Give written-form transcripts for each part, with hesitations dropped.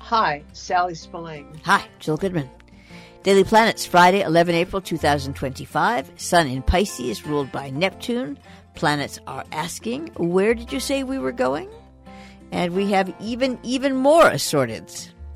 Hi, Sally Spillane. Hi, Jill Goodman. Daily Planets, Friday, 11 April 2025. Sun in Pisces, ruled by Neptune. Planets are asking, where did you say we were going? And we have even more assorted.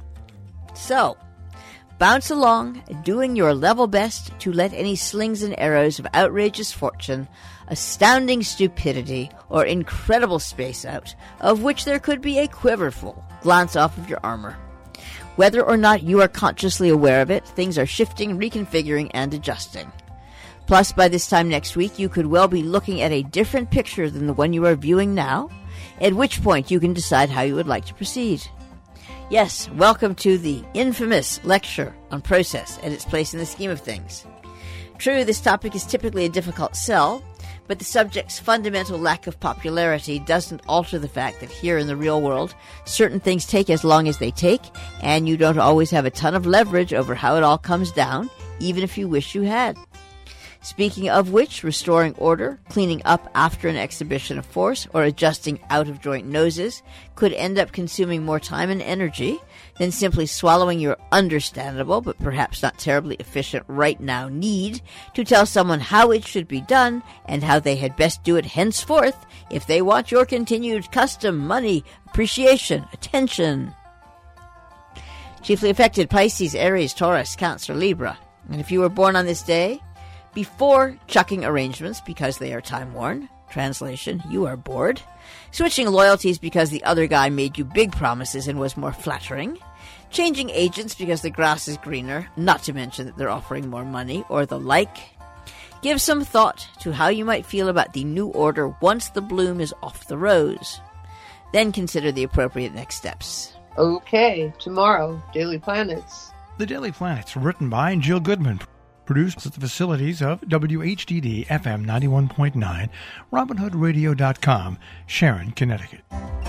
So, bounce along, doing your level best to let any slings and arrows of outrageous fortune, astounding stupidity, or incredible space out, of which there could be a quiverful, glance off of your armor. Whether or not you are consciously aware of it, things are shifting, reconfiguring, and adjusting. Plus, by this time next week, you could well be looking at a different picture than the one you are viewing now, at which point you can decide how you would like to proceed. Yes, welcome to the infamous lecture on process and its place in the scheme of things. True, this topic is typically a difficult sell, but the subject's fundamental lack of popularity doesn't alter the fact that here in the real world, certain things take as long as they take, and you don't always have a ton of leverage over how it all comes down, even if you wish you had. Speaking of which, restoring order, cleaning up after an exhibition of force, or adjusting out-of-joint noses could end up consuming more time and energy than simply swallowing your understandable, but perhaps not terribly efficient right now need to tell someone how it should be done and how they had best do it henceforth if they want your continued custom, money, appreciation, attention. Chiefly affected Pisces, Aries, Taurus, Cancer, Libra. And if you were born on this day, before chucking arrangements because they are time-worn, translation, you are bored, switching loyalties because the other guy made you big promises and was more flattering, changing agents because the grass is greener, not to mention that they're offering more money, or the like, give some thought to how you might feel about the new order once the bloom is off the rose. Then consider the appropriate next steps. Okay, tomorrow, Daily Planets. The Daily Planets, written by Jill Goodman. Produced at the facilities of WHDD FM 91.9, RobinHoodRadio.com, Sharon, Connecticut.